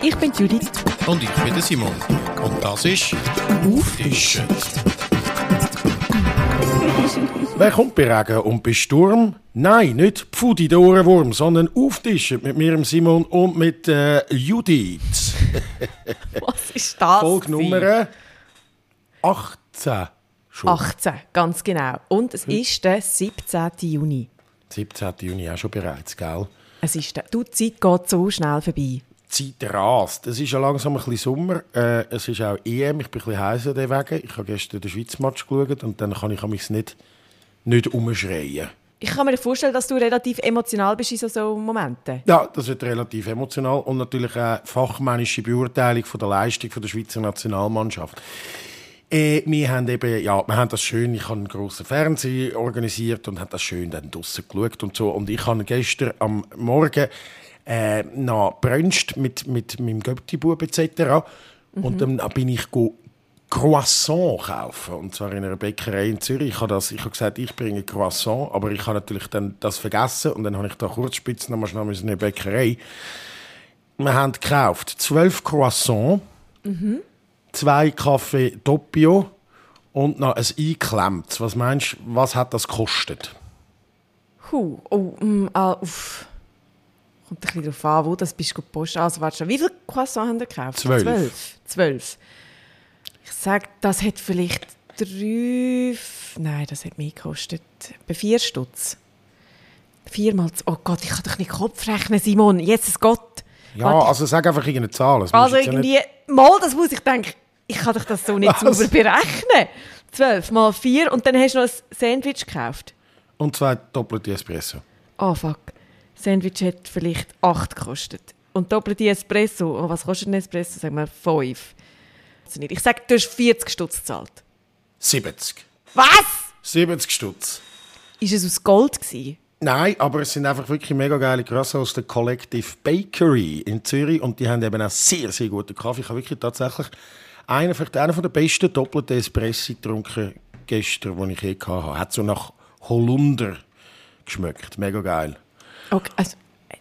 Ich bin Judith. Und ich bin der Simon. Und das ist «Auftischen». Wer kommt bei Regen und bei Sturm? Nein, nicht Pfudi der Ohrenwurm, sondern «Auftischen» mit mir, Simon, und mit Judith. Was ist das? Folge Nummer 18. Schon. 18, ganz genau. Und es ist der 17. Juni. 17. Juni auch schon bereits, gell? Die Zeit geht so schnell vorbei. Die Zeit rast. Es ist ja langsam ein bisschen Sommer. Es ist auch EM. Ich bin ein bisschen heiser deswegen. Ich habe gestern den Schweiz-Match geschaut und dann kann ich mich nicht umschreien. Ich kann mir vorstellen, dass du relativ emotional bist in so Momenten. Ja, das wird relativ emotional. Und natürlich eine fachmännische Beurteilung von der Leistung der Schweizer Nationalmannschaft. Wir haben das schön, ich habe einen grossen Fernseher organisiert und habe das schön dann draussen geschaut und so. Und ich habe gestern am Morgen noch gebruncht mit meinem Götti-Bub etc. Und dann bin ich Croissant kaufen, und zwar in einer Bäckerei in Zürich. Ich habe gesagt, ich bringe Croissant, aber ich habe natürlich dann das vergessen und dann habe ich da kurz noch mal schnell in eine Bäckerei. Wir haben gekauft 12 Croissants, 2 Kaffee Doppio und noch ein eingeklemmtes. Was meinst du, was hat das gekostet? Kommt ein bisschen darauf an, wo das bist du gepostet. Also, warte schon, wie viele Croissants haben wir gekauft? 12. Ich sage, das hat vielleicht 3... Nein, das hat mehr gekostet. Bei 4 Stutz. 4 mal... Oh Gott, ich kann doch nicht Kopf rechnen, Simon. Jetzt ist Gott. Ja, Warte. also sag einfach irgendeine Zahl. Also irgendwie... Mal, das muss ich denken. Ich kann doch das so nicht sauber berechnen. 12 mal 4 und dann hast du noch ein Sandwich gekauft. Und 2 doppelte Espresso. Oh fuck. Sandwich hat vielleicht 8 gekostet. Und doppelte Espresso, was kostet ein Espresso? Sagen wir 5. Also nicht. Ich sage, du hast 40 Stutz gezahlt. 70. Was? 70 Stutz. Ist es aus Gold gewesen? Nein, aber es sind einfach wirklich mega geile Croissants aus der Collective Bakery in Zürich und die haben eben auch sehr, sehr guten Kaffee. Ich habe wirklich tatsächlich einen der besten doppelten Espresso getrunken gestern, den ich je hatte. Hat so nach Holunder geschmeckt. Mega geil. Okay, also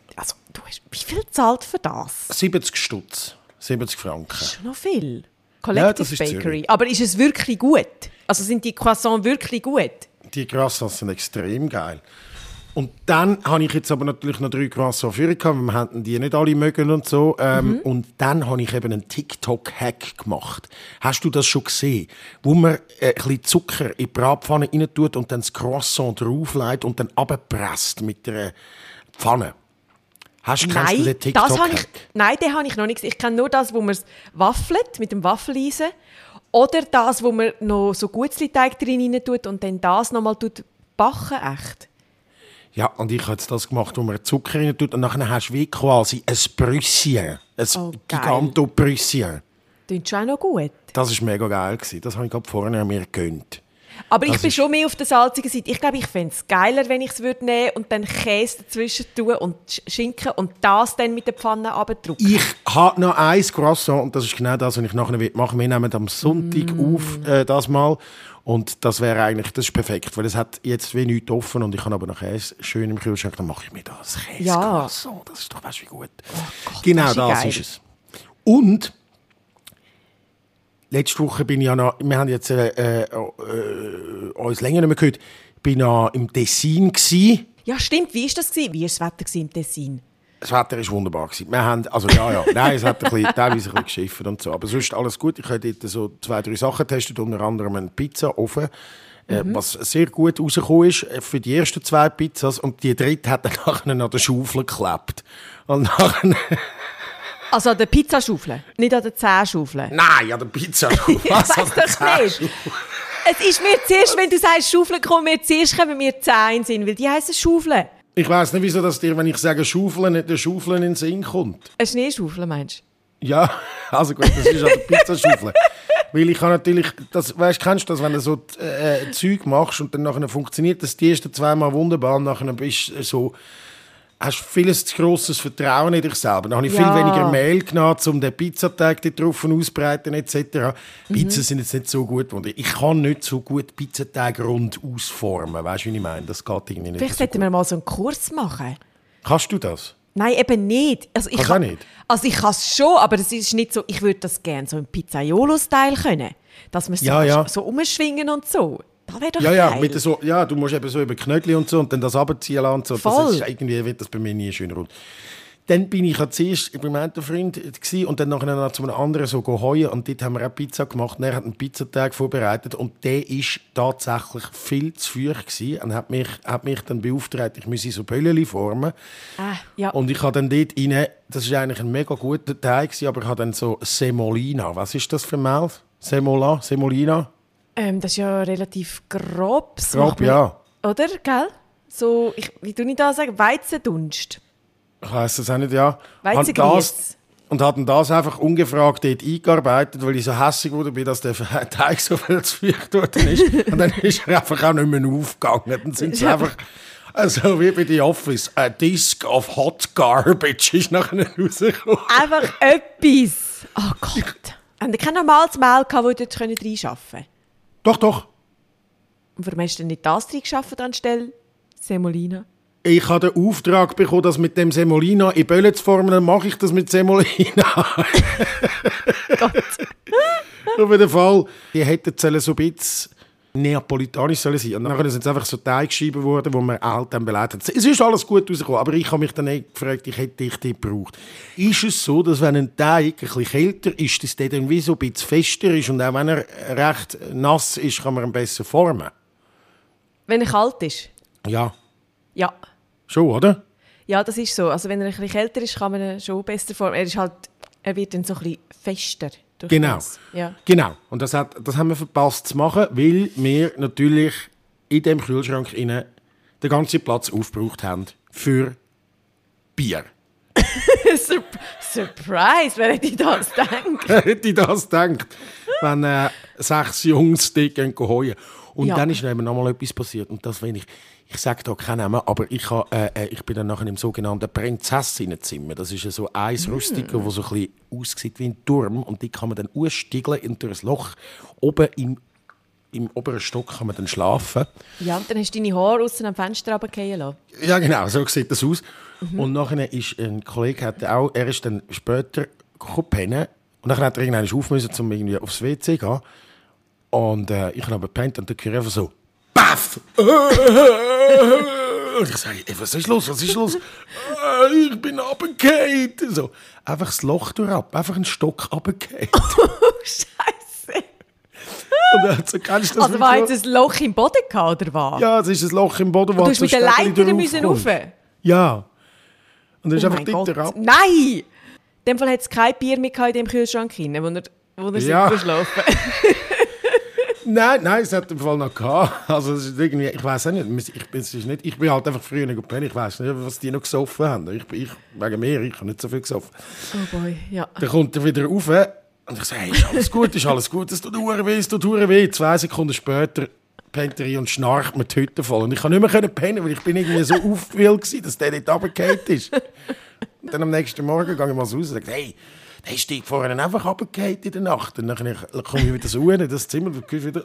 du hast wie viel zahlt für das? 70 Stutz. 70 Franken. Das ist schon noch viel. Ja, Collective das ist Bakery. Zürich. Aber ist es wirklich gut? Also sind die Croissants wirklich gut? Die Croissants sind extrem geil. Und dann habe ich jetzt aber natürlich noch 3 Croissants für gehabt, weil wir hatten die nicht alle mögen und so. Und dann habe ich eben einen TikTok-Hack gemacht. Hast du das schon gesehen? Wo man ein bisschen Zucker in die Bratpfanne rein tut und dann das Croissant drauflegt und dann abpresst mit der Pfanne. Kennst du den TikTok-Hack? Nein, den habe ich noch nicht gesehen. Ich kenne nur das, wo man es waffelt, mit dem Waffeleisen. Oder das, wo man noch so Gutzli-Teig drin rein tut und dann das noch mal backen, echt. Ja, und ich habe jetzt das gemacht, wo man Zucker rein tut und nachher hast du wie quasi ein Brüsschen. Ein Giganto-Brüsschen. Klingt schon auch noch gut. Das war mega geil. Das habe ich gerade vorher mir gegönnt. Aber ich bin schon mehr auf der salzigen Seite. Ich glaube, ich fände es geiler, wenn ich es nehmen würde und dann Käse dazwischen tun und Schinken und das dann mit der Pfanne runterdrücken. Ich habe noch ein Croissant und das ist genau das, was ich nachher machen will. Wir nehmen am Sonntag auf das mal. Und das wäre eigentlich, das ist perfekt, weil es hat jetzt wie nichts offen und ich habe aber noch Käse schön im Kühlschrank, dann mache ich mir das Käse-Croissant. Das ist doch, weißt du, wie gut. Oh Gott, genau das ist es. Und letzte Woche bin ich ja noch, wir haben jetzt uns länger nicht mehr gehört, bin noch im Tessin gsi. Ja, stimmt. Wie war das? Wie war das Wetter im Tessin? Das Wetter war wunderbar. Wir haben, nein, es hat teilweise ein bisschen geschifft und so. Aber sonst alles gut. Ich habe dort so 2, 3 Sachen getestet, unter anderem einen Pizzaofen, was sehr gut rausgekommen ist für die ersten 2 Pizzas. Und die dritte hat dann nachher an der Schaufel geklebt. Und nachher... Also an der Pizzaschaufel, nicht an der Zehnschaufel? Nein, an der Pizzaschaufel. Was an der Zehnschaufel? Es ist mir zuerst, wenn du sagst Schaufel, kommen mir 10 in den Sinn, weil die heissen Schaufeln. Ich weiss nicht, wieso dass dir, wenn ich sage Schaufeln, nicht der Schaufeln in den Sinn kommt. Eine Schneeschaufel, meinst du? Ja, also gut, das ist an der Pizzaschaufel. Weil ich kann natürlich, kennst du das, wenn du so Zeug machst und dann nachher funktioniert das die ersten 2 Mal wunderbar und nachher bist du so... Hast vieles zu grosses Vertrauen in dich selber. Dann habe ich viel weniger Mehl genommen, um den Pizzateig dort drauf auszubreiten etc. Pizzen sind jetzt nicht so gut. Ich kann nicht so gut Pizzateig rund ausformen. Weißt du, wie ich meine? Das geht irgendwie nicht. Vielleicht sollten wir mal so einen Kurs machen. Kannst du das? Nein, eben nicht. Also ich auch nicht? Also ich kann es schon, aber es ist nicht so, ich würde das gerne so im Pizzaiolo-Style können. Dass man so umschwingen und so. Das wäre doch geil. Mit so, du musst eben so über Knödel und so und dann das runterziehen lassen und so. Voll. Das ist irgendwie, wird das bei mir nie schön rund. Dann bin ich zuerst bei meinem Freund und dann nachher noch zu einem anderen so heuen und dort haben wir auch Pizza gemacht. Er hat einen Pizzatag vorbereitet und der war tatsächlich viel zu feucht gewesen und hat mich dann beauftragt, ich müsse so Pöllchen formen. Ja. Und ich habe dann dort rein, das war eigentlich ein mega guter Teig gewesen, aber ich habe dann so Semolina. Was ist das für ein Mehl? Semolina? Das ist ja relativ grob. Grob, ja. Oder, gell? So, wie tue ich das sagen? Weizendunst. Ich weiss das auch nicht, ja. Weizengrieß. Und hat das einfach ungefragt dort eingearbeitet, weil ich so hässig wurde, dass der Teig so viel zu feucht worden ist. Und dann ist er einfach auch nicht mehr aufgegangen. Dann sind sie einfach, also wie bei The Office, a disc of hot garbage ist nachher rausgekommen. Einfach etwas. Oh Gott. Haben Sie kein normales Mehl gehabt, das dort reinschaffen konnten? Doch. Und warum hast du denn nicht das reingeschafft anstelle Semolina? Ich habe den Auftrag bekommen, das mit dem Semolina in Böllen zu formen, dann mache ich das mit Semolina. Gott. Auf jeden Fall, die hätten so ein bisschen neapolitanisch sein sollen. Und dann sind es einfach so Teigscheiben geworden, die man halt dann beleidigt hat. Es ist alles gut rausgekommen, aber ich habe mich dann gefragt, ich hätte dich dort gebraucht. Ist es so, dass wenn ein Teig ein bisschen kälter ist, dass der dann wie so ein bisschen fester ist und auch wenn er recht nass ist, kann man ihn besser formen? Wenn er kalt ist? Ja. Ja. Schon, oder? Ja, das ist so. Also wenn er ein bisschen kälter ist, kann man ihn schon besser formen. Er wird dann so ein bisschen fester. Genau. Ja. Genau. Und das haben wir verpasst zu machen, weil wir natürlich in dem Kühlschrank den ganzen Platz aufgebraucht haben für Bier. Surprise! Wer hätte das gedacht? Wer hätte das gedacht, wenn 6 Jungs dort gehen heuen. Und dann ist eben noch mal etwas passiert. Und das, wenn ich sage da keinen Namen, aber ich bin dann nachher im sogenannten Prinzessinnenzimmer. Das ist so ein Rustiker, das so ein bisschen aussieht wie ein Turm. Und die kann man dann ausstiegeln in durch ein Loch. Oben im oberen Stock kann man dann schlafen. Ja, und dann hast du deine Haare aussen am Fenster runterfallen lassen. Ja, genau, so sieht das aus. Und nachher ist ein Kollege, er ist dann später pennen. Und dann hat er irgendwann auf müssen, um irgendwie aufs WC zu gehen. Und ich habe aber gepennt und dann höre ich einfach so Baff! Und ich sage, was ist los? Ich bin runtergefallen. So, einfach das Loch durchab, einfach einen Stock runtergefallen. Oh, Scheiße! Und dann hat so, kennst du das also war jetzt ein Loch im Boden gehabt, oder was? Ja, es ist ein Loch im Boden, wo du mit der Leiter müssen rauf. Ja. Und dann ist einfach dort ab. Nein! In dem Fall hat es kein Bier mehr in dem Kühlschrank rein, wo er geschlafen hat. Nein, es hat im Fall noch gehabt. Also, es ist irgendwie, ich weiß auch nicht. Ich bin halt einfach früher nicht gepennt. Ich weiß nicht, was die noch gesoffen haben. Wegen mir, ich habe nicht so viel gesoffen. Oh boy, ja. Dann kommt er wieder rauf und ich sage, hey, ist alles gut, es tut weh. 2 Sekunden später pennt er und schnarcht mir die Hütte voll. Und ich konnte nicht mehr pennen, weil ich bin irgendwie so aufgewühlt, dass der nicht runtergefallen ist. Und dann am nächsten Morgen gehe ich mal raus und sage, hey, der steigt vorhin einfach runtergefallen in der Nacht. Und dann komme ich wieder so in das Zimmer und wieder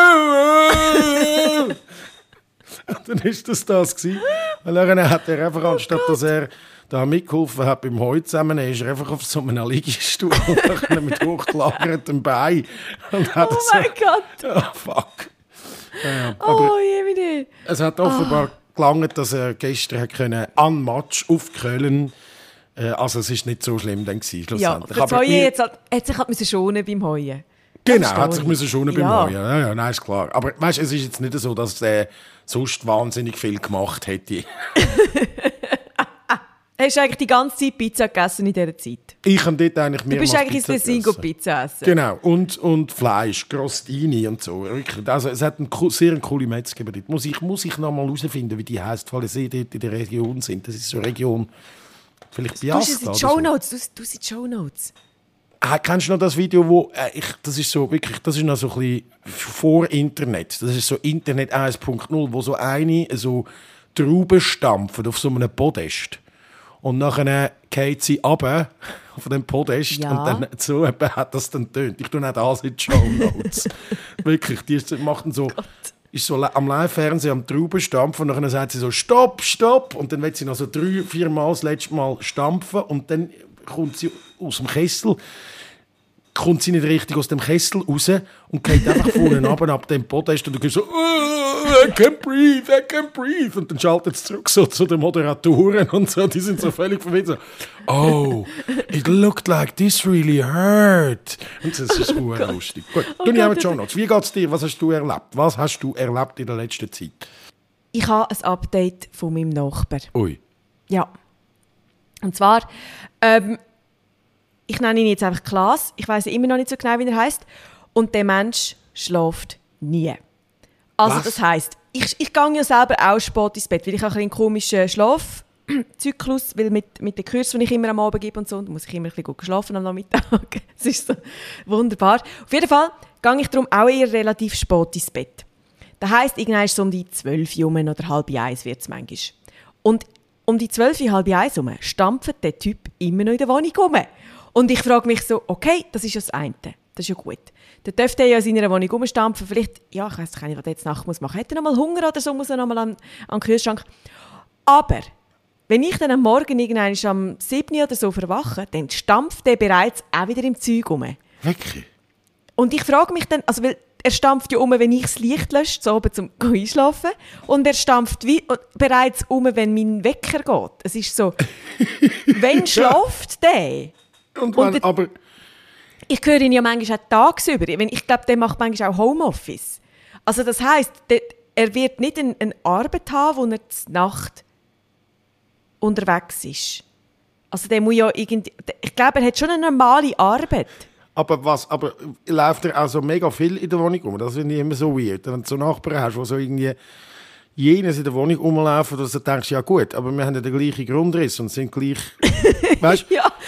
und dann war das gewesen. Und dann hat er einfach, anstatt dass er da mitgeholfen hat beim Heu zusammennehmen, ist er einfach auf so einem Liegestuhl mit hochgelagertem Bein. Und hat mein Gott! Oh, fuck. Oh, je. Es hat offenbar gelangt, dass er gestern en Match aufkühlen. Also es war nicht so schlimm dann schlussendlich. Ja, das Heuen hat sich halt schonen beim Heuen. Genau, hat sich schonen beim Heuen. Ja, nein, ist klar. Aber weißt, es ist jetzt nicht so, dass er sonst wahnsinnig viel gemacht hätte. Hast du eigentlich die ganze Zeit Pizza gegessen in dieser Zeit? Ich habe dort eigentlich mehr. Du bist eigentlich ins Tessin Pizza essen. Genau, und Fleisch, Crostini und so. Also, es hat eine sehr coole Metzger dort. Muss ich noch mal herausfinden, wie die heisst, weil sie dort in der Region sind. Das ist so eine Region, vielleicht Piasta. Du sind Shownotes. Kennst du noch das Video, wo das ist so wirklich, das ist noch so ein bisschen vor Internet. Das ist so Internet 1.0, wo so eine so Trauben stampft auf so einem Podest. Und nachher geht sie runter von dem Podest und dann so hat das dann tönt. Ich tue nicht das in die Shownotes. Wirklich, die macht dann so ist so am Live-Fernsehen am Trauben stampfen und dann sagt sie so «Stopp, stopp!» und dann wird sie noch so 3-4 Mal das letzte Mal stampfen und dann kommt sie aus dem Kessel, kommt sie nicht richtig aus dem Kessel raus und geht einfach vorne ab dem Podest und du gehst so I can't breathe und dann schaltet es zurück so zu den Moderatoren und so, die sind so völlig verwirrt so, «Oh, it looked like this really hurt.» Und das ist lustig. Gut, du nicht auch Show Notes. Wie geht's dir? Was hast du erlebt? Was hast du erlebt in der letzten Zeit? Ich habe ein Update von meinem Nachbar. Ui. Ja. Und zwar, ich nenne ihn jetzt einfach Klaas. Ich weiss immer noch nicht so genau, wie er heisst. Und der Mensch schläft nie. Also was? Das heisst, ich gehe ja selber auch spät ins Bett, weil ich auch einen komischen Schlafzyklus, weil mit den Kursen, die ich immer am Abend gebe und so, muss ich immer ein bisschen gut schlafen am Nachmittag. Das ist so wunderbar. Auf jeden Fall gehe ich darum auch eher relativ spät ins Bett. Das heisst, irgendwann so um die 12 Uhr oder 12:30 wird es manchmal. Und um die 12 Uhr, 12:30 herum stampft der Typ immer noch in der Wohnung rum. Und ich frage mich so, okay, das ist ja das eine. Das ist ja gut. Dann dürfte er ja in seiner Wohnung rumstampfen. Vielleicht, ja, ich weiss nicht, was er jetzt Nacht machen muss. Hat er noch mal Hunger oder so, muss er noch mal an den Kühlschrank. Aber wenn ich dann am Morgen irgendwann am 7 oder so verwache, dann stampft er bereits auch wieder im Zeug rum. Wirklich? Und ich frage mich dann, also weil er stampft ja wenn ich das Licht lösche, so oben zum Einschlafen. Und er stampft bereits wenn mein Wecker geht. Es ist so, wenn schläft der? Aber ich höre ihn ja manchmal auch tagsüber. Ich glaube, der macht manchmal auch Homeoffice. Also das heisst, er wird nicht eine Arbeit haben, wo er die Nacht unterwegs ist. Also der muss ja irgendwie... Ich glaube, er hat schon eine normale Arbeit. Aber läuft er auch so mega viel in der Wohnung rum? Das finde ich immer so weird. Wenn du so Nachbarn hast, die so irgendwie jenes in der Wohnung rumlaufen, dass du denkst, ja gut, aber wir haben ja den gleichen Grundriss und sind gleich... Weißt,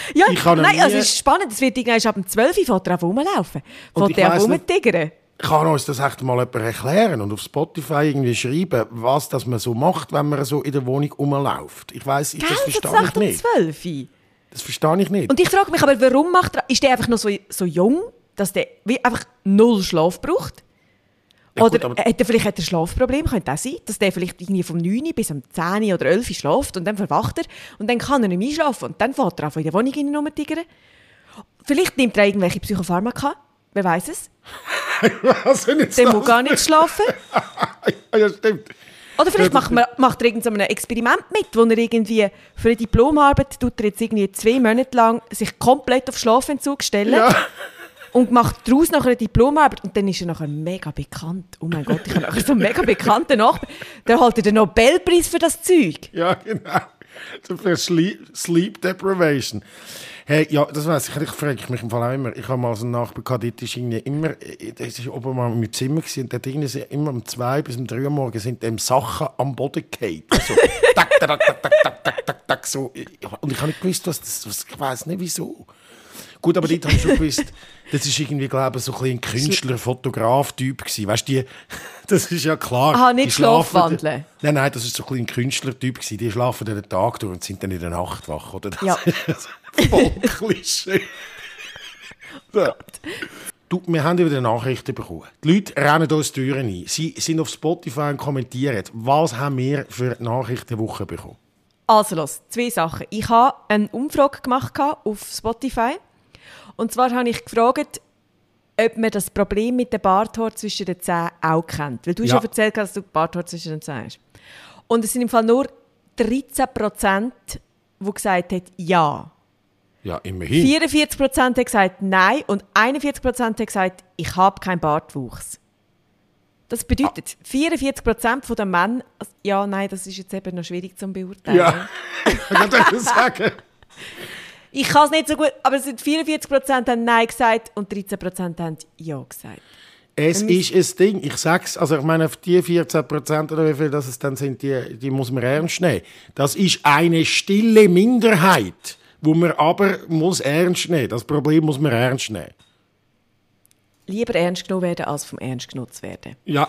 also es ist spannend, es wird ab dem 12 Uhr fährt er rumlaufen. Fährt er rumtigern. Kann uns das echt mal jemand erklären und auf Spotify irgendwie schreiben, was das man so macht, wenn man so in der Wohnung rumläuft? Ich weiss, das verstehe ich nicht. 12 Uhr? Das verstehe ich nicht. Und ich frage mich aber, warum ist der einfach noch so jung, dass der wie einfach null Schlaf braucht? Ja, oder gut, hat er vielleicht ein Schlafproblem? Könnte auch sein, dass der vielleicht irgendwie vom 9 bis um 10 oder 11 schläft und dann verwacht er und dann kann er nicht mehr einschlafen und dann fährt er auch in der Wohnung rumtigern. Vielleicht nimmt er irgendwelche Psychopharmaka, wer weiß es? Der muss gar nicht schlafen. Ja, stimmt. Oder vielleicht macht er irgendein Experiment mit, wo er irgendwie für eine Diplomarbeit tut er jetzt irgendwie 2 Monate lang sich komplett auf Schlafentzug stellen. Ja. Und macht daraus nachher eine Diplomarbeit. Und dann ist er nachher mega bekannt. Oh mein Gott, ich habe nachher so einen mega bekannten Nachbarn. Der holt den Nobelpreis für das Zeug. Ja, genau. Für Sleep Deprivation. Hey, ja, das weiss ich. Ich frage mich im Fall auch immer. Ich habe mal so einen Nachbar gehabt, dort ist irgendwie immer, das war oben mal in meinem Zimmer gewesen, und dort irgendwie immer um 2 bis um 3 Uhr morgens sind dem Sachen am Boden gefallen. So, tak, tak, tak, tak, tak, tak, tak, tak, so. Und ich habe nicht gewusst, ich weiss nicht wieso. Gut, aber dort habe ich schon gewusst, das ist irgendwie, glaube ich, so ein Künstler-Fotograf-Typ gewesen. Weißt du, das ist ja klar. Aha, nicht Schlafwandeln. Nein, das ist so ein Künstler-Typ gewesen. Die schlafen den Tag durch und sind dann in der Nacht wach, oder? Das ja. ist voll Klischee. So. Du, wir haben wieder Nachrichten bekommen. Die Leute rennen uns die Türen ein. Sie sind auf Spotify und kommentieren. Was haben wir für Nachrichtenwoche bekommen? Also los, 2 Sachen. Ich habe eine Umfrage gemacht auf Spotify. Und zwar habe ich gefragt, ob man das Problem mit dem Barthaar zwischen den Zähnen auch kennt. Weil du hast ja erzählt, dass du Barthaar zwischen den Zähnen hast. Und es sind im Fall nur 13%, die gesagt haben, ja. Ja, immerhin. 44% haben gesagt, nein. Und 41% haben gesagt, ich habe keinen Bartwuchs. Das bedeutet, 44% der Männer, ja, nein, das ist jetzt eben noch schwierig zu beurteilen. Ja, ich kann das sagen. Ich kann es nicht so gut, aber es sind 44% haben Nein gesagt und 13% haben Ja gesagt. Es ist ein Ding, ich sage es, also ich meine, die 14% oder wie viel das es dann sind, die muss man ernst nehmen. Das ist eine stille Minderheit, wo man aber muss ernst nehmen. Das Problem muss man ernst nehmen. Lieber ernst genommen werden, als vom Ernst genutzt werden. Ja.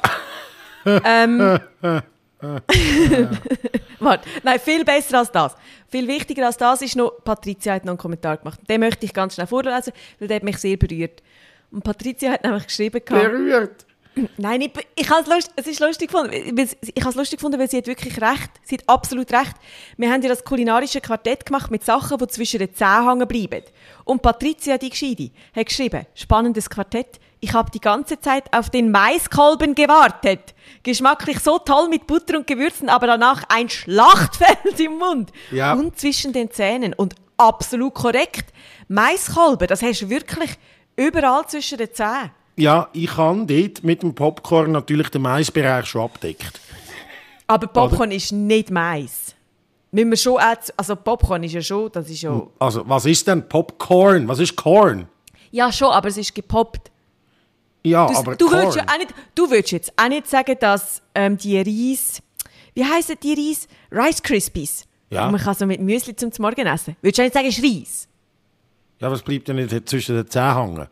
Warte, nein, viel besser als das. Viel wichtiger als das ist noch, Patricia hat noch einen Kommentar gemacht. Den möchte ich ganz schnell vorlesen, weil der hat mich sehr berührt. Und Patricia hat nämlich geschrieben... Berührt? Nein, es ist lustig gefunden. Ich habe es lustig gefunden, weil sie hat wirklich recht. Sie hat absolut recht. Wir haben ja das kulinarische Quartett gemacht mit Sachen, die zwischen den Zähnen hängen bleiben. Und Patricia, die Gescheide, hat geschrieben, spannendes Quartett. Ich habe die ganze Zeit auf den Maiskolben gewartet. Geschmacklich so toll mit Butter und Gewürzen, aber danach ein Schlachtfeld im Mund. Ja. Und zwischen den Zähnen. Und absolut korrekt. Maiskolben, das hast du wirklich überall zwischen den Zähnen. Ja, ich habe dort mit dem Popcorn natürlich den Maisbereich schon abdeckt. Aber Popcorn ist nicht Mais. Müssen wir schon also Popcorn ist ja schon, das ist ja... Also, was ist denn Popcorn? Was ist Corn? Ja, schon, aber es ist gepoppt. Ja, aber du würdest ja auch nicht, du würdest jetzt auch nicht sagen, dass die Reis... Wie heissen die Reis? Rice Krispies. Ja. Und man kann so mit Müsli zum Morgen essen. Würdest du auch nicht sagen, es ist Reis? Ja, was bleibt denn nicht zwischen den Zähnen hängen?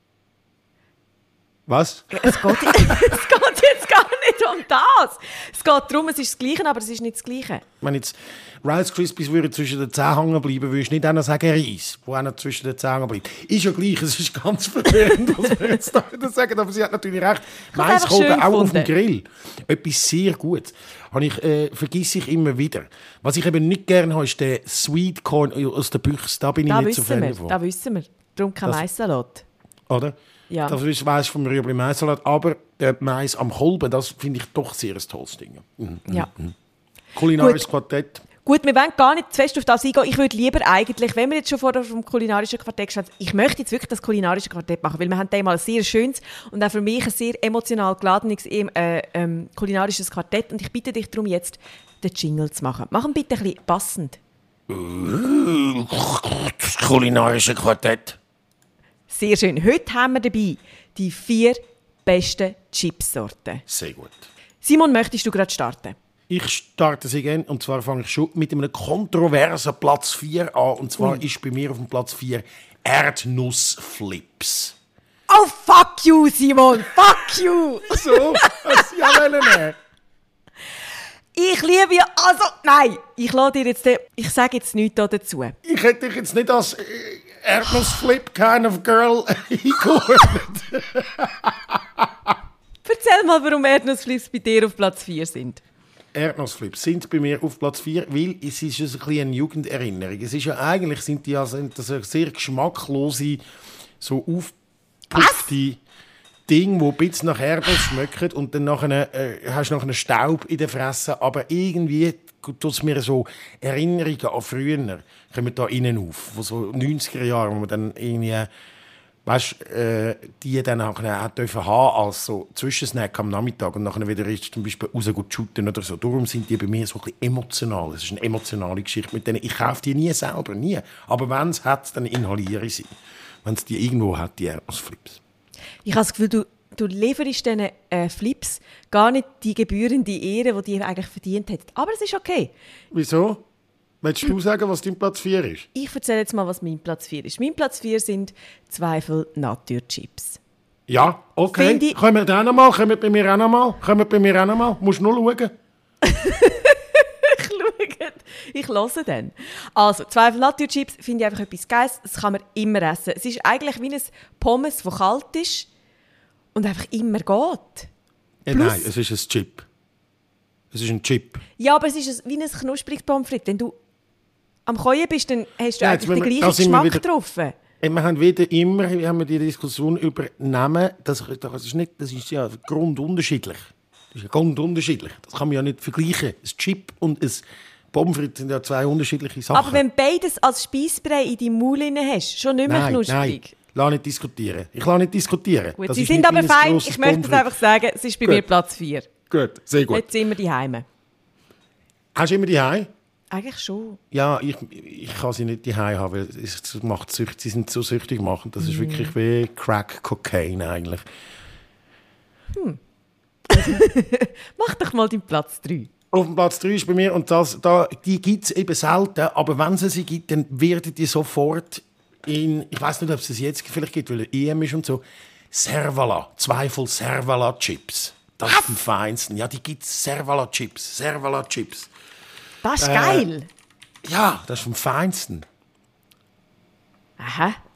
Was? Es geht jetzt gar nicht um das. Es geht darum, es ist das Gleiche, aber es ist nicht das Gleiche. Wenn jetzt Rice Krispies würden zwischen den Zähnen hängen bleiben, würde ich nicht auch noch sagen Reis, wo auch noch zwischen den Zähnen bleibt. Ist ja gleich, es ist ganz verwirrend, was wir jetzt da wieder sagen, aber sie hat natürlich recht. Maiskolben auch auf dem Grill. Etwas sehr Gutes. Vergesse ich immer wieder. Was ich eben nicht gerne habe, ist der Sweet Corn aus der Büchse. Da bin ich nicht so Fan davon. Da wissen wir. Darum kein Maissalat. Oder? Ja. Das weiss ich vom Rüebli Maissalat, aber der Mais am Kolben, das finde ich doch sehr ein tolles Ding. Ja. Kulinarisches Quartett. Gut, wir wollen gar nicht zu fest auf das eingehen. Ich würde lieber eigentlich, wenn wir jetzt schon vorher vom kulinarischen Quartett gestanden haben, ich möchte jetzt wirklich das kulinarische Quartett machen, weil wir haben einmal ein sehr schönes und auch für mich ein sehr emotional geladenes kulinarisches Quartett und ich bitte dich darum, jetzt den Jingle zu machen. Mach ihn bitte ein bisschen passend. Das kulinarische Quartett. Sehr schön. Heute haben wir dabei die 4 besten Chipsorten. Sehr gut. Simon, möchtest du gerade starten? Ich starte sehr gerne, und zwar fange ich schon mit einem kontroversen Platz 4 an. Und zwar ist bei mir auf dem Platz 4 Erdnussflips. Oh, fuck you, Simon! Fuck you! So, was ja wollen. Ich liebe ja... Also, nein! Ich lasse dir jetzt... Ich sage jetzt nichts dazu. Ich hätte dich jetzt nicht als Erdnussflip kind of girl eingeordnet. Erzähl mal, warum Erdnussflips bei dir auf Platz 4 sind. Erdnussflips sind bei mir auf Platz 4, weil es ist ein bisschen eine Jugenderinnerung. Es ist ja eigentlich sind das sehr geschmacklose, so aufgepuffte Dinge, die ein bisschen nach Erdnuss schmecken und dann hast du noch einen Staub in der Fresse, aber irgendwie tut es mir so Erinnerungen an früher, kommen da innen auf, wo so 90er Jahre, wo man dann irgendwie, die dann auch dürfen haben als so Zwischensnack am Nachmittag und nachher wieder zum Beispiel raus shooten oder so. Darum sind die bei mir so ein bisschen emotional. Es ist eine emotionale Geschichte mit denen. Ich kaufe die nie selber, nie. Aber wenn es hat, dann inhaliere ich sie. Wenn es die irgendwo hat, die Erdnussflips. Ich habe das Gefühl, du lieferst diesen Flips gar nicht die gebührende Ehre, die eigentlich verdient hätten. Aber es ist okay. Wieso? Willst du sagen, was dein Platz 4 ist? Ich erzähle jetzt mal, was mein Platz 4 ist. Mein Platz 4 sind Zweifel Naturchips. Ja, okay. Kommen bei mir auch noch mal. Musst du nur schauen. Ich höre dann. Also, Zweifel Naturchips finde ich einfach etwas Geiles. Das kann man immer essen. Es ist eigentlich wie ein Pommes, das kalt ist und einfach immer geht. Nein, es ist ein Chip. Es ist ein Chip. Ja, aber es ist wie ein knuspriges Pommes frites. Wenn du am Käuen bist, dann hast du eigentlich den gleichen Geschmack drauf. Wir haben die Diskussion über Namen. Das ist ja grundunterschiedlich. Das ist ja grundunterschiedlich. Das kann man ja nicht vergleichen. Ein Chip und ein Pommes frites sind ja 2 unterschiedliche Sachen. Aber wenn beides als Speisbrei in deinem Maul hast, schon nicht mehr knusprig. Nein. Lass nicht diskutieren. Ich lasse nicht diskutieren. Gut, sie sind aber fein. Ich möchte es einfach sagen, es ist bei mir Platz 4. Gut, sehr gut. Jetzt sind wir daheim. Hast du immer daheim? Eigentlich schon. Ja, ich kann sie nicht daheim haben, weil es macht Sücht. Sie sind so süchtig machen. Das ist wirklich wie Crack Cocaine eigentlich. Mach doch mal den Platz 3. Auf dem Platz 3 ist bei mir, und die gibt es eben selten, aber wenn es sie gibt, dann werden die sofort ich weiß nicht, ob es jetzt vielleicht gibt, weil EM ist und so, Servala, Zweifel Servala-Chips. Das ist am feinsten. Ja, die gibt es, Servala-Chips. Das ist geil. Ja, das ist vom Feinsten. Aha.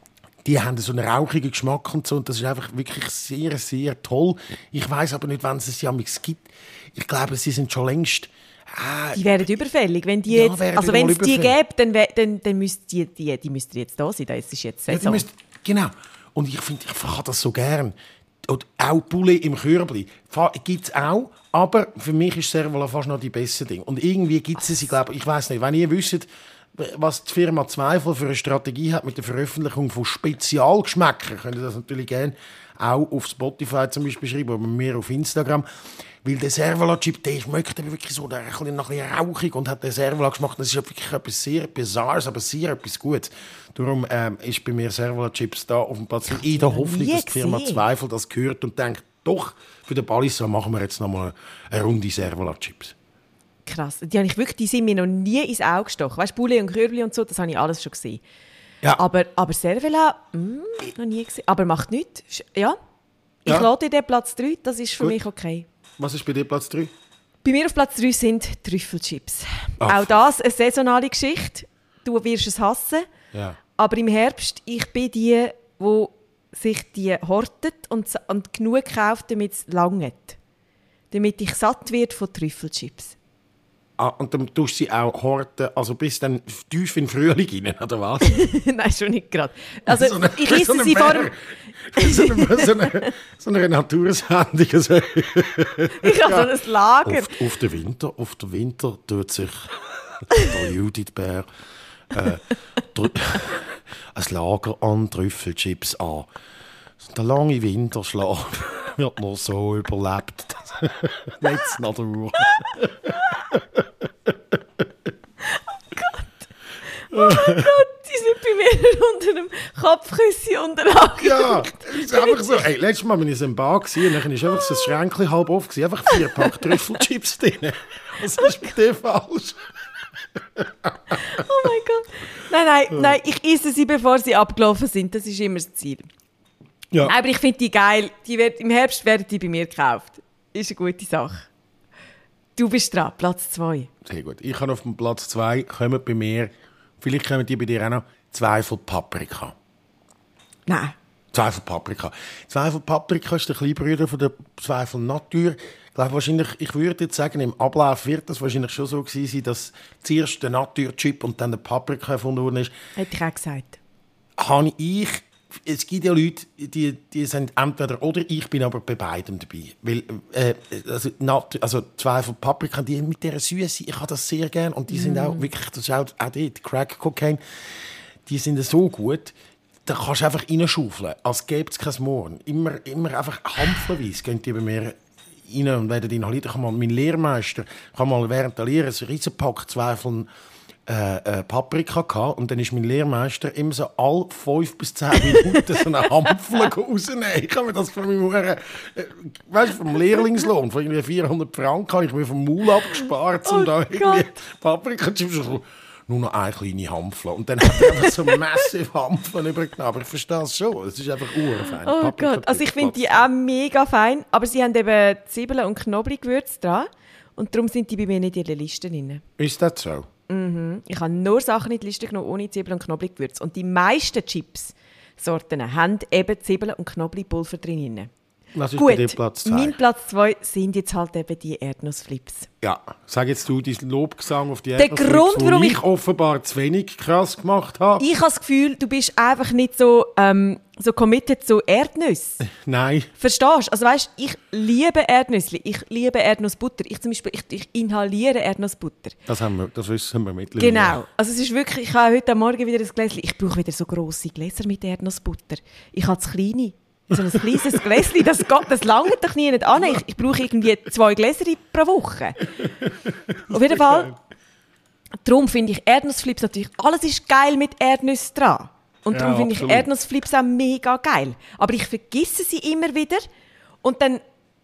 die haben so einen rauchigen Geschmack und so. Und das ist einfach wirklich sehr, sehr toll. Ich weiss aber nicht, wann es ja gibt. Ich glaube, sie sind schon längst... die wären überfällig. Wenn die jetzt, also wenn es die gäbe, dann müssten die müssten jetzt da sein. Das ist jetzt Saison. Ja, genau. Und ich finde, ich fahre das so gern. Und auch Poulet im Körbli gibt es auch. Aber für mich ist Servola fast noch die beste Ding. Und irgendwie gibt es sie, glaube ich weiss nicht. Wenn ihr wisst, was die Firma Zweifel für eine Strategie hat mit der Veröffentlichung von Spezialgeschmäckern, könnt ihr das natürlich gerne auch auf Spotify zum Beispiel schreiben, oder mir auf Instagram. Weil der Servola-Chip, der schmeckt wirklich so ein bisschen rauchig und hat den Servola gemacht. Das ist wirklich etwas sehr Bizarres, aber sehr etwas Gutes. Darum ist bei mir Servola-Chips da auf dem Platz. In der Hoffnung, dass die Firma Zweifel das hört und denkt, doch, für den Ballissa machen wir jetzt noch mal eine Runde Servola-Chips. Krass. Die sind mir noch nie ins Auge gestochen. Weißt du, Poulet und Körbli und so, das habe ich alles schon gesehen. Ja. Aber Servola, noch nie gesehen. Aber macht nichts. Ja, ich lade dir den Platz 3, das ist für mich okay. Was ist bei dir Platz 3? Bei mir auf Platz 3 sind Trüffelchips. Auch das eine saisonale Geschichte. Du wirst es hassen. Ja. Aber im Herbst, ich bin die sich die hortet und genug kauft, damit es langt. Damit ich satt werde von Trüffelchips. Und dann tust du sie auch horten, also bis dann tief in den Frühling rein, oder was? Nein, schon nicht gerade. Also, ich esse sie vor dem... so eine Natursendung. Also. Ich habe so ein Lager. Auf den Winter tut sich der Judith Bär ein Lager an Trüffelchips an. Der lange Winterschlaf wird noch so überlebt. Letzte Natur. Oh Gott, die sind bei mir unter dem Kopfkissen unterlagert. Ja, es ist einfach so. Hey, letztes Mal war ich in einem Bar und dann war einfach so ein Schränkchen halb offen. Einfach 4 Pack Trüffelchips drin. Was ist mit dir falsch? Oh mein Gott. Nein, ich esse sie, bevor sie abgelaufen sind. Das ist immer das Ziel. Ja. Aber ich finde die geil. Im Herbst werden die bei mir gekauft. Ist eine gute Sache. Du bist dran, Platz 2. Sehr gut. Ich habe auf dem Platz 2, kommen bei mir, vielleicht kommen die bei dir auch noch, Zweifel Paprika. Nein. Zweifel Paprika. Zweifel Paprika ist der Kleinbruder von der Zweifel Natur. Ich glaube wahrscheinlich, ich würde jetzt sagen, im Ablauf wird das wahrscheinlich schon so gewesen sein, dass zuerst der Natur-Chip und dann der Paprika erfunden worden ist. Hätte ich auch gesagt. Es gibt ja Leute, die sind entweder oder, ich bin aber bei beidem dabei. Weil, also Zweifel Paprika, die mit dieser Süße, ich habe das sehr gerne. Und die sind auch wirklich, das ist auch dort, Crack Cocaine, die sind so gut, da kannst du einfach reinschaufeln, als gäbe es kein Morgen. Immer einfach hampfenweise gehen die bei mir rein und werden inhaliert. Mein Lehrmeister kann mal während der Lehre ein Riesenpack Zweifel Paprika gehabt, und dann ist mein Lehrmeister immer so alle 5 bis 10 Minuten so eine Hampfel rausnehmen. Ich habe mir das von meinem vom Lehrlingslohn, von irgendwie 400 Franken, habe ich mir vom Maul abgespart, um da irgendwie Paprika-Chips nur noch eine kleine Hampfel. Und dann hat er einfach so massive Hampfeln übergenommen. Aber ich verstehe es schon. Es ist einfach urfein. Oh Gott, also ich finde die auch mega fein, aber sie haben eben Zwiebeln und Knoblauchgewürze dran und darum sind die bei mir nicht in der Liste drin. Ist das so? Mhm. Ich habe nur Sachen in die Liste genommen, ohne Zwiebeln und Knoblauchgewürze. Und die meisten Chips-Sorten haben eben Zwiebeln und Knoblauchpulver drin. Was ist bei dir Platz 2? Mein Platz 2 sind jetzt halt eben die Erdnussflips. Ja, sag jetzt du deinen Lobgesang auf die Erdnussflips, Grund, warum ich offenbar zu wenig krass gemacht habe. Ich habe das Gefühl, du bist einfach nicht so committed zu Erdnüsse. Nein. Verstehst du? Also weißt, ich liebe Erdnüsse, ich liebe Erdnussbutter. Ich zum Beispiel, ich inhaliere Erdnussbutter. Das wissen wir mittlerweile. Genau. Also es ist wirklich, ich habe heute Morgen wieder ein Gläschen. Ich brauche wieder so grosse Gläser mit Erdnussbutter. Ich habe das kleine. So ein kleines Gläschen, das langt doch nie nicht an. Ich brauche irgendwie 2 Gläser pro Woche. Auf jeden Fall, darum finde ich Erdnussflips natürlich, alles ist geil mit Erdnüssen dran. Und darum finde ich Erdnussflips auch mega geil. Aber ich vergesse sie immer wieder. Und dann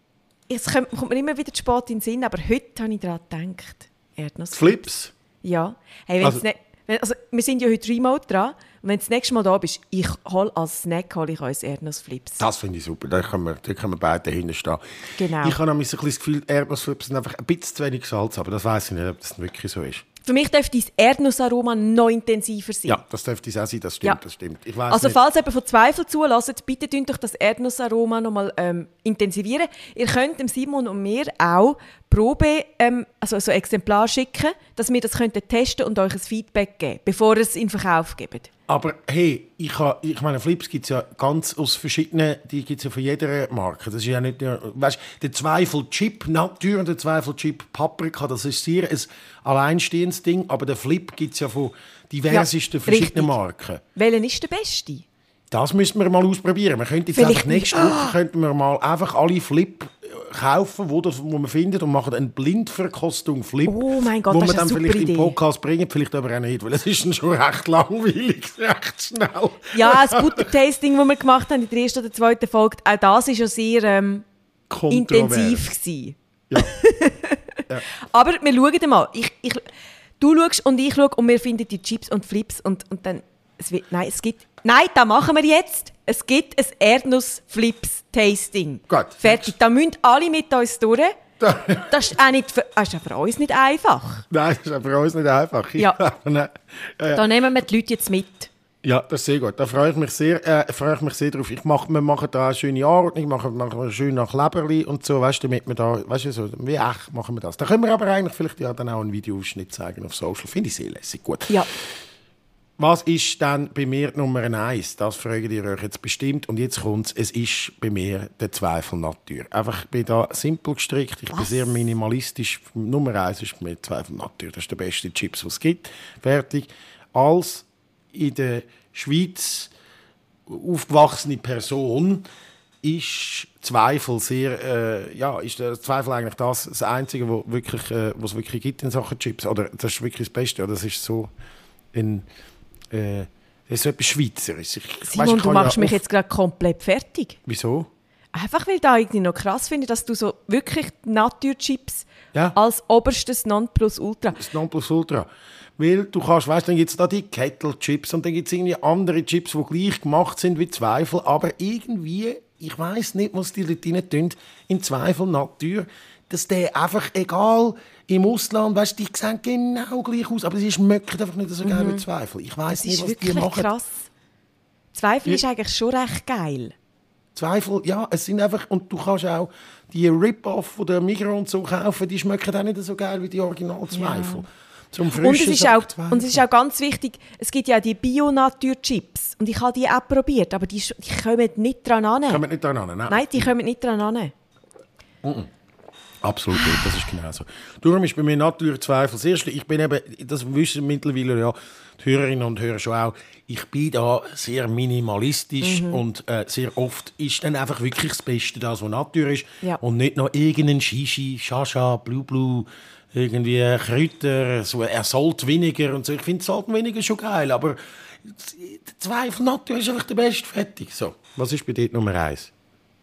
kommt mir immer wieder zu spät in den Sinn, aber heute habe ich daran gedacht. Erdnussflips. Flips? Ja. Hey, wir sind ja heute remote dran. Und wenn du das nächste Mal da bist, als Snack hole ich uns Erdnussflips. Das finde ich super. Da können wir beide dahinter stehen. Genau. Ich habe nämlich so ein bisschen das Gefühl, Erdnussflips sind einfach ein bisschen zu wenig Salz, aber das weiss ich nicht, ob das wirklich so ist. Für mich dürfte das Erdnussaroma noch intensiver sein. Ja, das dürfte es auch sein, das stimmt. Ja. Das stimmt. Ich weiss Also nicht. falls jemand von Zweifel zulässt, bitte tun doch das Erdnussaroma nochmal intensivieren. Ihr könnt dem Simon und mir auch Probe, also so Exemplar schicken, dass wir das testen könnten und euch ein Feedback geben, bevor ihr es in Verkauf gebt. Aber hey, ich meine, Flips gibt es ja ganz aus verschiedenen, die gibt es ja von jeder Marke. Das ist ja nicht nur, weißt, der Zweifel Chip Natur und der Zweifel Chip Paprika, das ist sehr ein alleinstehendes Ding, aber der Flip gibt es ja von diversesten verschiedenen Marken. Welcher ist der beste? Das müssen wir mal ausprobieren. Wir könnten jetzt Vielleicht einfach nächste Woche könnten wir mal einfach alle Flip kaufen, wo man findet, und machen eine Blindverkostung Flip, Oh mein Gott, wo das wir ist eine dann super vielleicht Idee. im Podcast bringen, vielleicht aber auch nicht, weil es ist dann schon recht langweilig, recht schnell. Ja, das Butter-Tasting, das wir gemacht haben in der ersten oder zweiten Folge, auch das war ja sehr intensiv gewesen. Ja. Aber wir schauen mal. Du schaust und ich schaue und wir finden die Chips und Flips und dann... Nein, das machen wir jetzt. Es gibt ein Erdnuss-Flips-Tasting. Gut. Fertig. Da müssen alle mit uns durch. Das ist auch für uns nicht einfach. Nein, das ist auch für uns nicht einfach. Ja. Nein. Da nehmen wir die Leute jetzt mit. Ja, das ist sehr gut. Da freue ich mich sehr drauf. Wir machen da eine schöne Anordnung, machen schön nach Leberli und so, weißt du, damit wir da, weißt du, so wie echt machen wir das. Da können wir aber eigentlich vielleicht ja dann auch einen Videoausschnitt zeigen auf Social. Finde ich sehr lässig. Gut. Ja. Was ist dann bei mir Nummer 1? Das fragt ihr euch jetzt bestimmt. Und jetzt kommt es ist bei mir der Zweifel Natur. Einfach, ich bin da simpel gestrickt, ich bin sehr minimalistisch. Nummer 1 ist bei mir Zweifel Natur. Das ist der beste Chips, was es gibt. Fertig. Als in der Schweiz aufgewachsene Person ist Zweifel ist der Zweifel eigentlich das Einzige, was es wirklich gibt in Sachen Chips. Oder das ist wirklich das Beste. Oder das ist so das ist so etwas Schweizerisches. Simon, du machst mich jetzt gerade komplett fertig. Wieso? Einfach weil ich da irgendwie noch krass finde, dass du so wirklich Naturchips Ja. als oberstes Nonplusultra. Das Nonplusultra. Weil du kannst, weißt, dann gibt es da die Kettle-Chips und dann gibt es irgendwie andere Chips, die gleich gemacht sind wie Zweifel, aber irgendwie, ich weiss nicht, was die Leute rein tun, in Zweifel Natur, dass der einfach, egal, im Ausland, weißt, die sehen genau gleich aus, aber sie schmecken einfach nicht so geil wie Zweifel. Ich weiss Das nicht, ist was die wirklich machen. krass. Zweifel ist eigentlich schon recht geil. Zweifel, ja, es sind einfach, und du kannst auch die Rip-Off von der Migros und so kaufen, die schmecken auch nicht so geil wie die Original-Zweifel. Ja. Zum Und frischen es ist auch ganz wichtig, es gibt ja die Bio-Natur-Chips. Und ich habe die auch probiert, aber die kommen nicht dran an. Kommen nicht dran an, Nein, die kommen nicht dran an. Absolut nicht, das ist genau so. Darum ist bei mir natürlich Zweifel das Erste. Ich bin eben, das wissen mittlerweile ja die Hörerinnen und Hörer schon auch, ich bin da sehr minimalistisch und sehr oft ist dann einfach wirklich das Beste das, was Natur ist. Ja. Und nicht noch irgendein Shishi, Shasha, Blue, irgendwie Kräuter, so Salt weniger und so. Ich finde Salt weniger schon geil, aber der Zweifel Natur ist einfach der Beste. Fertig. So, was ist bei dir Nummer 1?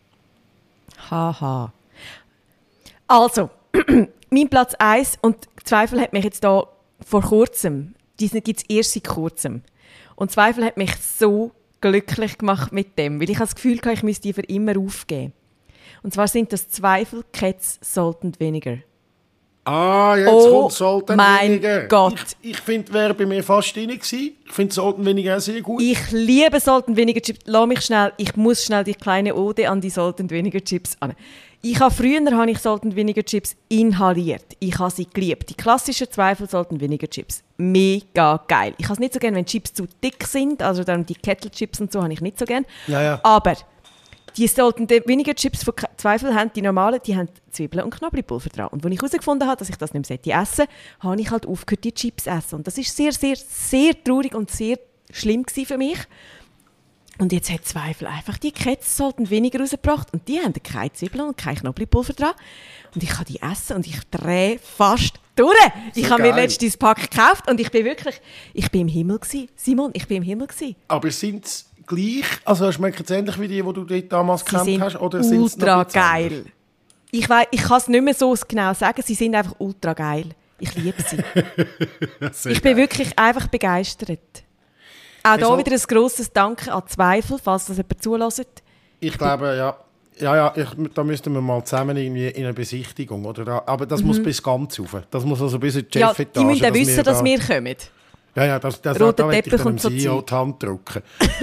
Haha. Also, mein Platz 1, und Zweifel hat mich jetzt da vor kurzem, diesen gibt es erst seit kurzem. Und Zweifel hat mich so glücklich gemacht mit dem, weil ich das Gefühl hatte, ich müsste die für immer aufgeben. Und zwar sind das Zweifel, Cats, Salt and Vinegar. Ah, jetzt kommt Salt and Vinegar. Mein Gott. Ich finde, wäre bei mir fast drin gewesen. Ich finde Salt and Vinegar auch sehr gut. Ich liebe Salt and Vinegar Chips. Ich muss schnell die kleine Ode an die Salt and Vinegar Chips an. Früher habe ich Salt and Vinegar Chips inhaliert. Ich habe sie geliebt. Die klassischen Zweifel Salt and Vinegar Chips. Mega geil. Ich habe es nicht so gerne, wenn Chips zu dick sind. Also dann die Kettle Chips und so habe ich nicht so gerne. Ja. Aber die Salt and Vinegar Chips von Zweifel haben die normalen, die haben Zwiebeln und Knoblauchpulver dran. Und als ich herausgefunden habe, dass ich das nicht mehr essen sollte, habe ich halt aufgehört, die Chips zu essen. Und das war sehr, sehr, sehr traurig und sehr schlimm für mich. Und jetzt hat Zweifel einfach die Cats Salt and Vinegar rausgebracht und die haben keine Zwiebeln und kein Knoblauchpulver dran. Und ich kann die essen und ich drehe fast durch. So ich habe mir geil. letztens Pack gekauft und ich bin im Himmel gewesen. Simon, ich bin im Himmel gewesen. Aber sind es gleich? Also schmecken sie ähnlich wie die du dort damals Sie gekannt sind hast? Oder sind's noch ultra ein bisschen geil. anders? Ich kann es nicht mehr so genau sagen, sie sind einfach ultra geil. Ich liebe sie. Sehr Ich bin geil. wirklich einfach begeistert. Auch Wieso? hier wieder ein grosses Danke an Zweifel, falls das jemand zulässt. Ich glaube, ja. Ja, da müssten wir mal zusammen irgendwie in eine Besichtigung. Oder? Aber das muss bis ganz rauf. Das muss also bis in die Chefetage. Die müssen wissen, dass wir kommen. Ja, da Roter möchte ich Teppich dann und so CEO die Hand drücken.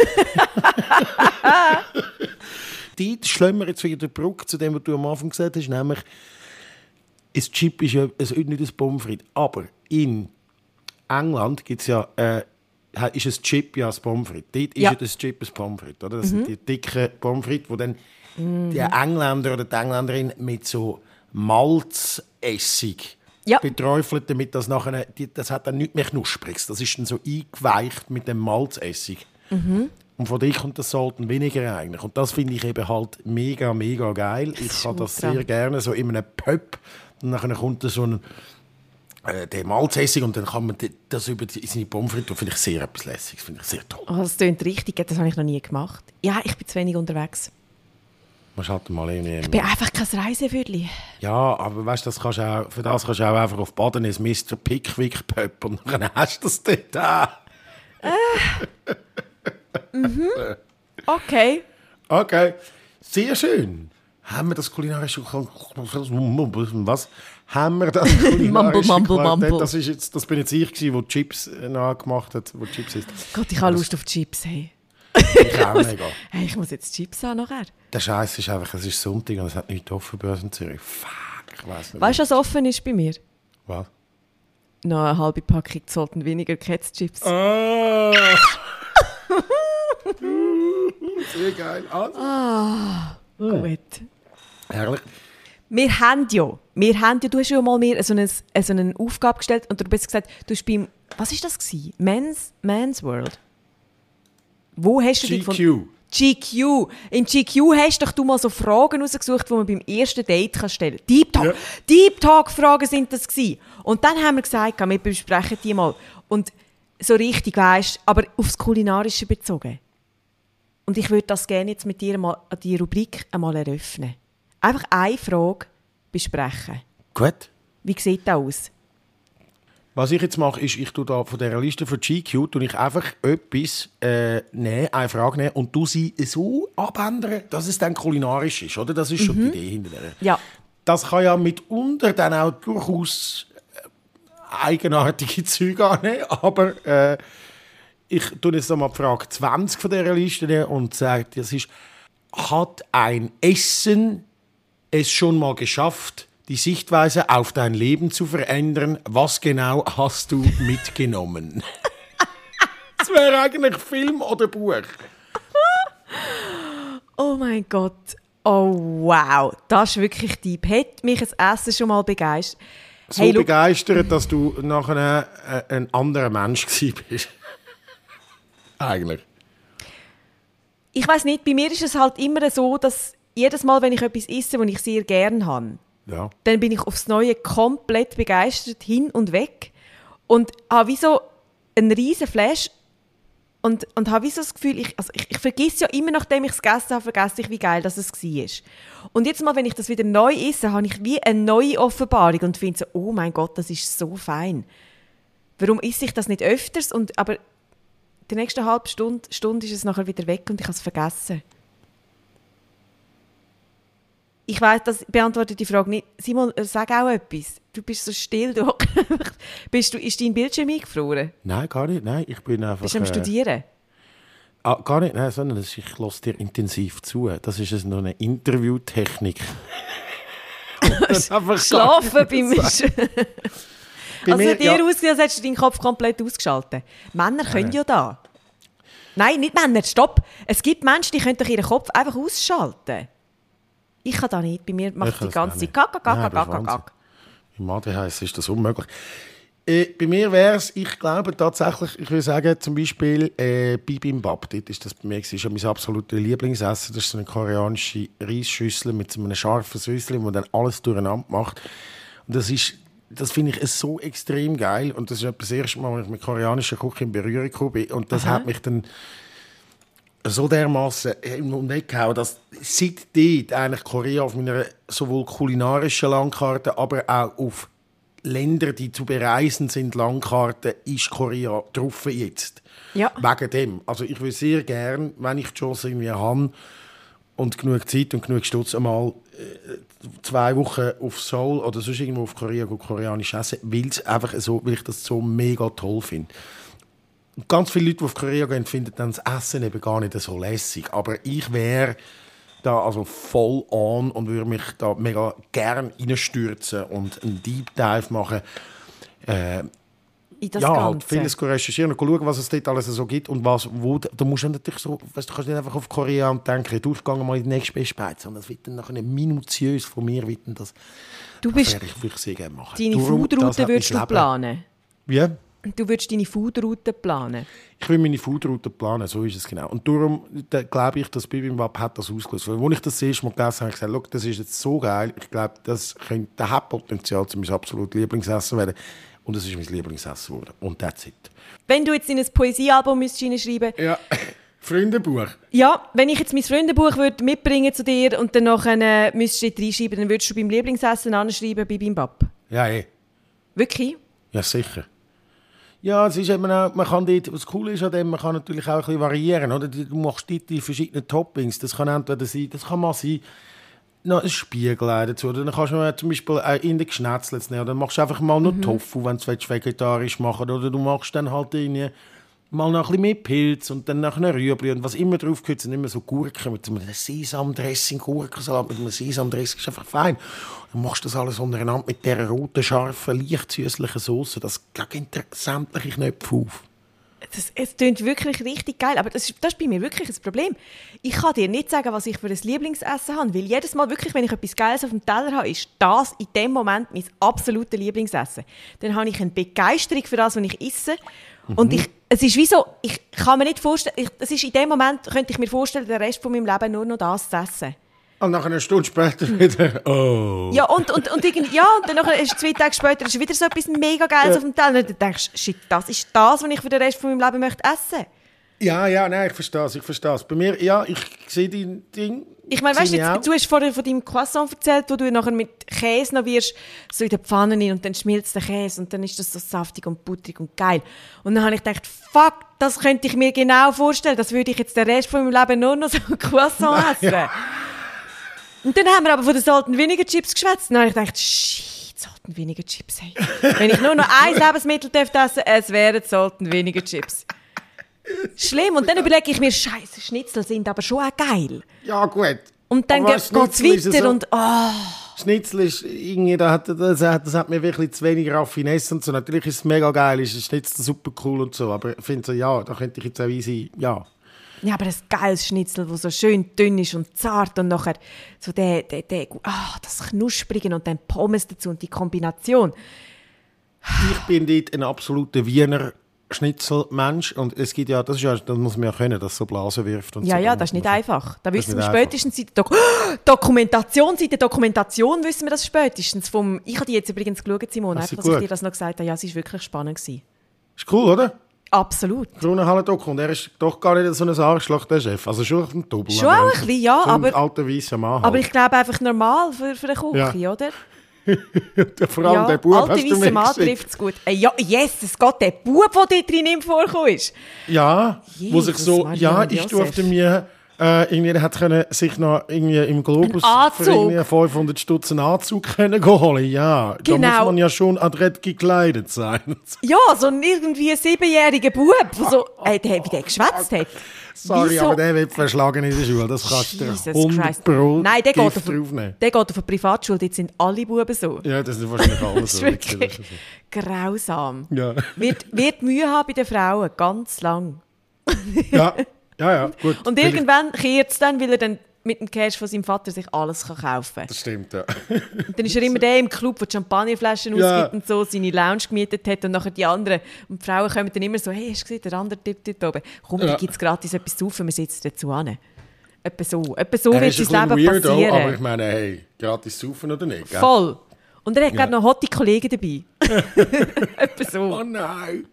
Dort schlagen wir jetzt wieder die Brücke zu dem, was du am Anfang gesagt hast, nämlich ein Chip ist ja nicht ein Pommes frites. Aber in England gibt's ja, ist ein Chip ja ein Pommes frites. Dort ist ja das Chip ein Pommes frites. Oder? Das sind die dicken Pommes frites, die dann die Engländer oder die Engländerin mit so Malzessig beträufelt, damit das nachher, das hat dann nichts mehr Knuspriges. Das ist dann so eingeweicht mit dem Malzessig. Und von dir kommt das Salten weniger eigentlich. Und das finde ich eben halt mega, mega geil. Ich habe das sehr gerne so in einem Pub. Und dann kommt da so ein der Malzessig und dann kann man das über seine Pommes frites tun. Finde ich sehr etwas Lässiges, finde ich sehr toll. Oh, das klingt richtig, das habe ich noch nie gemacht. Ja, ich bin zu wenig unterwegs. Man halt mal irgendwie... Ich bin einfach kein Reiseviertli. Ja, aber weißt du, für das kannst du auch einfach auf Baden ins Mr. Pickwick Pub und dann hast du das dort auch. Okay. Okay, sehr schön. Haben wir das kulinarische... Was? Haben wir das kulinarische... Mumble. Das bin jetzt ich gewesen, der Chips nachgemacht hat, wo Chips ist. Gott, ich habe Lust auf Chips, hey. Ich auch mega. Hey, ich muss jetzt Chips haben nachher. Der Scheiß ist einfach, es ist Sonntag und es hat nichts offen bei uns in Zürich. Fuck, ich weiss nicht. Weißt du, was offen ist bei mir? Was? Noch eine halbe Packung sollten weniger Kätzchips. Ah! Sehr geil. Gut. Herrlich. Wir haben ja, du hast ja mal mir so eine Aufgabe gestellt und du hast gesagt, du hast beim, was war das gewesen? Man's World. Wo hast du dich GQ. GQ. Im GQ hast doch du mal so Fragen rausgesucht, die man beim ersten Date stellen kann. Deep Talk. Ja. Deep Talk-Fragen sind das gewesen. Und dann haben wir gesagt, wir besprechen die mal. Und so richtig, weisst, aber aufs Kulinarische bezogen. Und ich würde das gerne jetzt mit dir mal die Rubrik einmal eröffnen. Einfach eine Frage besprechen. Gut. Wie sieht das aus? Was ich jetzt mache, ist, ich tue da von dieser Liste von GQ tue ich einfach etwas nehmen, eine Frage nehmen und du sie so abändern, dass es dann kulinarisch ist, oder? Das ist schon die Idee hinter der. Ja. Das kann ja mitunter dann auch durchaus eigenartige Züge annehmen, aber ich tue jetzt nochmal die Frage 20 von dieser Liste nehmen und sage, das ist, hat ein Essen es schon mal geschafft, die Sichtweise auf dein Leben zu verändern? Was genau hast du mitgenommen? Das wäre eigentlich Film oder Buch. Oh mein Gott. Oh wow. Das ist wirklich deep. Hat mich das Essen schon mal begeistert? So hey, begeistert, dass du nachher ein anderer Mensch gewesen bist. Eigentlich. Ich weiss nicht, bei mir ist es halt immer so, dass jedes Mal, wenn ich etwas esse, was ich sehr gerne habe, dann bin ich aufs Neue komplett begeistert, hin und weg. Und habe wie so einen riesen Flash und habe wie so das Gefühl, ich vergesse ja immer, nachdem ich es gegessen habe, vergesse ich, wie geil das war. Und jetzt mal, wenn ich das wieder neu esse, habe ich wie eine neue Offenbarung und finde so, oh mein Gott, das ist so fein. Warum esse ich das nicht öfters? Aber die nächste halbe Stunde ist es nachher wieder weg und ich habe es vergessen. Ich weiss, das beantwortet die Frage nicht. Simon, sag auch etwas. Du bist so still. Ist dein Bildschirm eingefroren? Nein, gar nicht. Nein, ich bin einfach... Bist du am Studieren? Gar nicht, nein, sondern ich höre dir intensiv zu. Das ist noch eine Interviewtechnik. Schlafen beim... Also dir ausgesehen, als hättest du deinen Kopf komplett ausgeschaltet. Männer können ja da. Nein, nicht Männer, stopp. Es gibt Menschen, die können doch ihren Kopf einfach ausschalten. Ich kann das nicht. Bei mir macht die ganze Zeit Kack. Im ADHS ist das unmöglich. Bei mir wäre es, ich glaube tatsächlich, ich würde sagen, zum Beispiel Bibimbap. Das ist das bei mir ist mein absolutes Lieblingsessen. Das ist so eine koreanische Reisschüssel mit so einem scharfen Süßli, wo man dann alles durcheinander macht. Und das finde ich so extrem geil. Und das ist das erste Mal, als ich mit koreanischer Küche in Berührung gekommen bin. Und das hat mich dann so dermaßen weggehauen, dass seitdem eigentlich Korea auf meiner sowohl kulinarischen Landkarte, aber auch auf Länder, die zu bereisen sind, Landkarte, ist Korea drauf jetzt. Ja. Wegen dem. Also ich würde sehr gerne, wenn ich die Chance irgendwie habe, und genug Zeit und genug Stutz einmal 2 Wochen auf Seoul oder sonst irgendwo auf Korea koreanisch essen, weil ich das so mega toll finde. Ganz viele Leute, die auf Korea gehen, finden dann das Essen eben gar nicht so lässig. Aber ich wäre da also voll on und würde mich da mega gern reinstürzen und einen Deep Dive machen. In das ja, Ganze. halt vieles recherchieren und schauen, was es dort alles so gibt und wo. Da musst du natürlich so, weißt, du kannst nicht einfach auf Korea und denken, du gehst mal in die nächste beste Beiz, sondern das wird dann nachher minutiös von mir das. Du das bist, würde ich sehr gerne machen. Deine Foodroute würdest du planen? Wie? Du würdest deine Foodroute planen? Ich will meine Foodroute planen, so ist es genau. Und darum glaube ich, dass Bibimbap hat das ausgelöst. Weil, als ich das erste Mal gegessen habe, habe ich gesagt, das ist jetzt so geil. Ich glaube, das hat Potenzial zu meinem absoluten Lieblingsessen werden. Und es ist mein Lieblingsessen geworden. Und that's it. Wenn du jetzt in ein Poesiealbum hineinschreiben müsstest... Ja, Freundebuch. Ja, wenn ich jetzt mein Freundebuch mitbringen zu dir und dann nachher müsstest du reinschreiben, dann würdest du beim Lieblingsessen anschreiben, Bibimbap. Ja, Wirklich? Ja, sicher. Ja, es ist eben auch, man kann dort, was cool ist an dem, man kann natürlich auch ein bisschen variieren. Oder? Du machst dort die verschiedenen Toppings. Das kann entweder sein, das kann mal sein, noch ein Spiegelei dazu. Oder dann kannst du zum Beispiel in den Geschnetzlitz nehmen. Oder dann machst du einfach mal noch Tofu, wenn du es vegetarisch machen willst. Oder du machst dann halt mal noch ein bisschen mehr Pilz und dann noch ein Rüebli. Und was immer drauf gehört, sind immer so Gurken mit einem Sesamdressing, Gurkensalat mit einem Sesamdressing. Das ist einfach fein. Dann machst du das alles untereinander mit dieser roten, scharfen, leicht süßlichen Sauce. Das geht sämtliche Knöpfe auf. Es klingt wirklich richtig geil, aber das ist bei mir wirklich ein Problem. Ich kann dir nicht sagen, was ich für ein Lieblingsessen habe, weil jedes Mal wirklich, wenn ich etwas Geiles auf dem Teller habe, ist das in dem Moment mein absolutes Lieblingsessen. Dann habe ich eine Begeisterung für das, was ich esse. Und es ist wie so, ich kann mir nicht vorstellen, es ist in dem Moment, könnte ich mir vorstellen, den Rest von meinem Leben nur noch das zu essen. Und nach einer Stunde später wieder, oh. Ja, und dann ist 2 Tage später ist wieder so etwas mega Geiles auf dem Teller. Und dann denkst du, shit, das ist das, was ich für den Rest von meinem Leben möchte essen. Ja, nein, ich verstehe es. Bei mir, ja, ich sehe dein Ding. Ich meine, weißt du hast vorhin von deinem Croissant erzählt, wo du nachher mit Käse noch wirst, so in der Pfanne rein und dann schmilzt der Käse und dann ist das so saftig und butterig und geil. Und dann habe ich gedacht, fuck, das könnte ich mir genau vorstellen, das würde ich jetzt den Rest von meinem Leben nur noch so ein Croissant essen. Ja. Und dann haben wir aber von den Salt & Vinegar Chips geschwätzt. Und dann habe ich gedacht, shit, Salt & Vinegar Chips. Hey. Wenn ich nur noch ein Lebensmittel essen, es wären Salt & Vinegar Chips. Schlimm. Und dann überlege ich mir, Scheiße, Schnitzel sind aber schon auch geil. Ja, gut. Und dann geht es weiter so, und Schnitzel ist irgendwie, das hat mir wirklich zu wenig Raffinesse und so. Natürlich ist es mega geil, ist Schnitzel super cool und so. Aber ich finde so, ja, da könnte ich jetzt auch easy, ja. Ja, aber ein geiles Schnitzel, das so schön dünn ist und zart und nachher so das Knusprige und dann Pommes dazu und die Kombination. Ich bin dort ein absoluter Wiener Schnitzelmensch und es gibt ja, das muss man ja können, dass so Blasen wirft und ja, so. Ja, das ist nicht einfach. Da wissen wir spätestens seit der Dokumentation wissen wir das spätestens. Ich habe die jetzt übrigens geschaut, Simone, einfach, dass ich dir das noch gesagt habe. Ja, es war wirklich spannend. Ist cool, oder? Absolut. Kronenhalle-Doku. Und er ist doch gar nicht so ein Arschloch, der Chef. Also schon ein Double. Schon auch ein bisschen, ja. So ein alter weisser Mann halt. Aber ich glaube einfach normal für eine Küche, ja. Oder? Vor allem ja, der Bub, alte weisse Mann trifft es gut. Ja, yes, es geht der Bub, der dort drin vorgekommen ist. Ja, Jesus, wo sich so, ja, ich durfte mir irgendwie hat können sich noch irgendwie im Globus für irgendwie 500 Stutz einen Anzug können holen. Ja, genau. Da muss man ja schon adrett gekleidet sein. Ja, so ein irgendwie 7-jähriger Bub, so, wie der geschwätzt hat. Sorry, aber der wird verschlagen in der Schule. Das kannst du 100 Pro Nein, der geht auf eine Privatschule, dort sind alle Buben so. Ja, das sind wahrscheinlich alle das so. Ist wirklich grausam. Ja. Wird Mühe haben bei den Frauen, ganz lang. Ja, gut. Und irgendwann kehrt es dann, weil er dann mit dem Cash von seinem Vater sich alles kaufen kann. Das stimmt, ja. Und dann ist er immer der im Club, der Champagnerflaschen ausgibt und so, seine Lounge gemietet hat und nachher die anderen. Und die Frauen kommen dann immer so, hey, hast du gesehen, der andere Typ dort oben? Komm, da gibt es gratis etwas zu saufen, wir sitzen dazu an. Etwa so wird sein Leben weirdo, passieren. Aber ich meine, hey, gratis saufen oder nicht? Gell? Voll. Und er hat gerade noch hotte Kollegen dabei. Etwa so. Oh nein.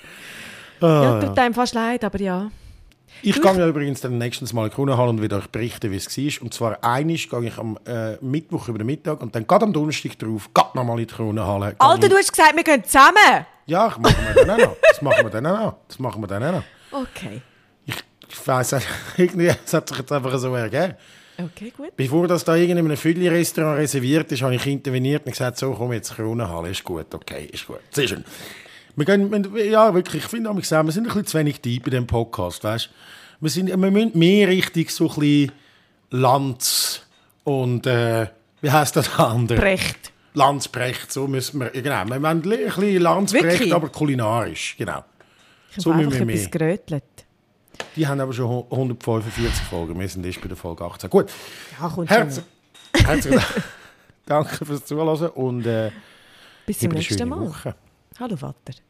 Ja, tut einem fast leid, aber ja. Ich gehe ja übrigens dann nächstes Mal in die Kronenhalle und werde euch berichten, wie es war. Und zwar einmal gehe ich am Mittwoch über den Mittag und dann gerade am Donnerstag drauf, gerade nochmal in die Kronenhalle. Alter, du hast gesagt, wir gehen zusammen! Ja, das machen wir dann auch noch. Das machen wir dann auch noch. Okay. Ich weiss, irgendwie, es hat sich jetzt einfach so ergeben. Okay, gut. Bevor das da irgendeinem Fülli-Restaurant reserviert ist, habe ich interveniert und gesagt, so, komm jetzt Kronenhalle, ist gut, okay, ist gut. Sehr schön. Ja, wirklich, ich finde, wir sind ein bisschen zu wenig deep in diesem Podcast, weißt? Wir müssen mehr richtig so ein bisschen Lanz und, wie heisst das andere? Brecht. Lanz-Brecht, so müssen wir, genau. Wir wollen ein bisschen Lanz-Brecht, aber kulinarisch, genau. Ich so habe müssen einfach wir etwas gerötelt. Die haben aber schon 145 Folgen. Wir sind erst bei der Folge 18. Gut. Ja, kommt Herzlichen Dank fürs Zuhören und bis zum nächsten Mal. Woche. Hallo Vater.